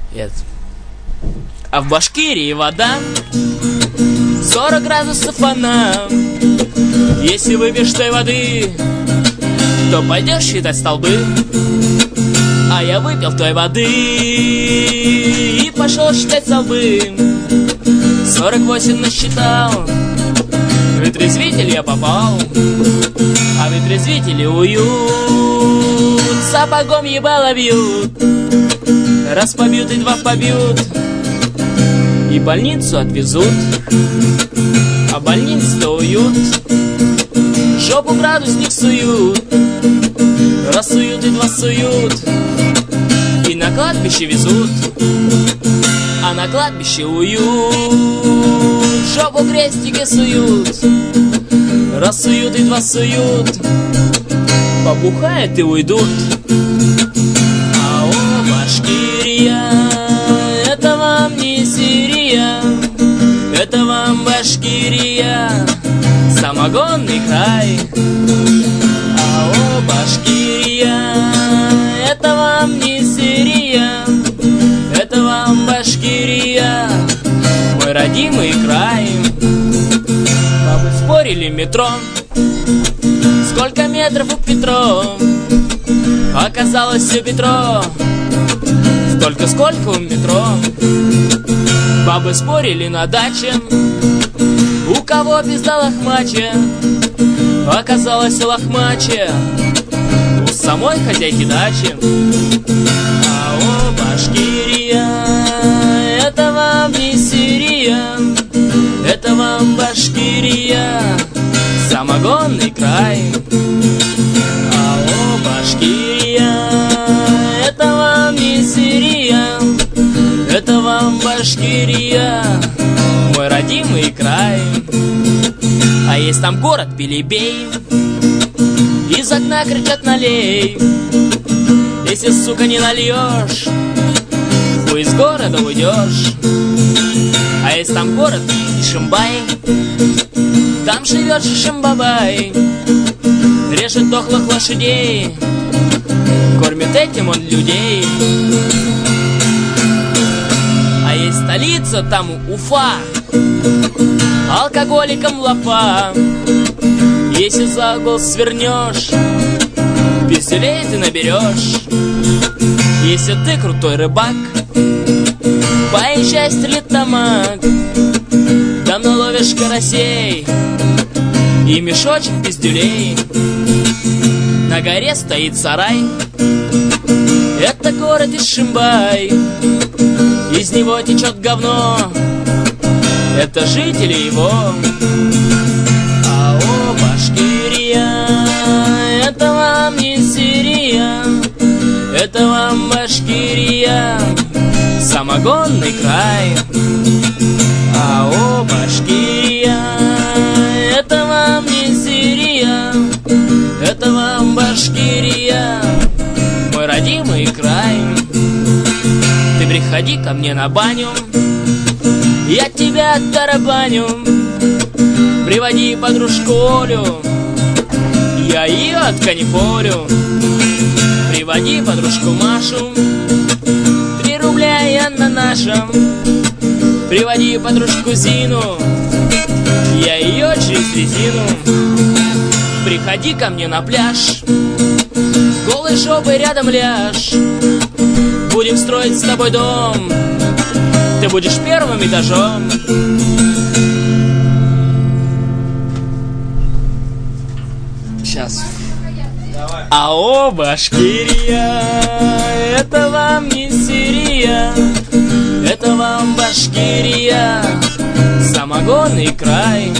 А в Башкирии вода 40 градусов она. Если выпьешь той воды, то пойдешь считать столбы. А я выпил той воды и пошел считать столбы. 48 насчитал, в вытрезвитель я попал. А вытрезвители уют, сапогом ебало бьют. Раз побьют и два побьют, и больницу отвезут. А больница-то уют, жопу в градусник суют. Раз суют и два суют, и на кладбище везут. А на кладбище уют, жопу крестики суют. Раз суют и два суют, побухают и уйдут. Ау, Башкирия, это вам не Сирия, это вам Башкирия, самогонный край. Ау, Башкирия, это вам не Сирия, это вам Башкирия, мой родимый край. Бабы спорили в метро, сколько метров у Петро. Оказалось все Петро, столько сколько у метро. Бабы спорили на даче, у кого пизда лохмаче. Оказалось лохмаче у самой хозяйки дачи. Ау, Башкирия, это вам не Сирия, это вам Башкирия, самогонный край. Ау, Башкирия, это вам не Сирия, это вам Башкирия, мой родимый край. А есть там город Белебей, из окна кричат налей. Если, сука, не нальешь, хуй из города уйдешь. А есть там город Ишимбай, там живет Шишимбабай. Режет дохлых лошадей, кормит этим он людей. А есть столица там Уфа, алкоголиком лапа. Если за угол свернешь, пиздюлей ты наберешь. Если ты крутой рыбак, поезжай стрелит тамак. Там наловишь карасей и мешочек пиздюлей. На горе стоит сарай, это город Ишимбай. Из него течет говно, это жители его. Ау, Башкирия, это вам не Сирия, это вам Башкирия, самогонный край. Ау, Башкирия, это вам не Сирия, это вам Башкирия, мой родимый край. Ты приходи ко мне на баню, я тебя тарабаню. Приводи подружку Олю, я ее отканифолю. Приводи подружку Машу, 3 рубля я на нашем. Приводи подружку Зину, я ее через резину. Приходи ко мне на пляж, голой жопой рядом ляжь. Будем строить с тобой дом, ты будешь первым этажом. Сейчас. Ау, Башкирия, это вам не Сирия, это вам Башкирия, самогонный край.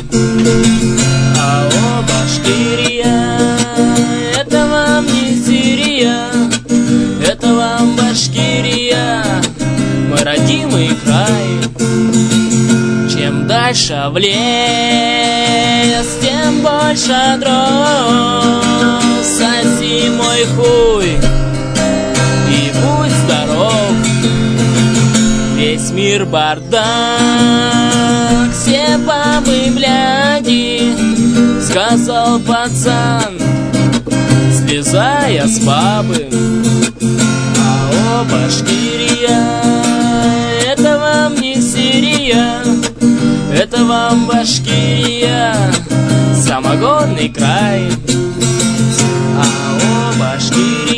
Ау, Башкирия, это вам не Сирия, это вам Башкирия, мой родимый край. Чем дальше в лес, тем больше дров. Соси мой хуй и будь здоров. Весь мир бардак, все бабы бляди, сказал пацан, слезая с бабы. Ау, Башкирия, это вам Башкирия, самогонный край. А о, Башкирия,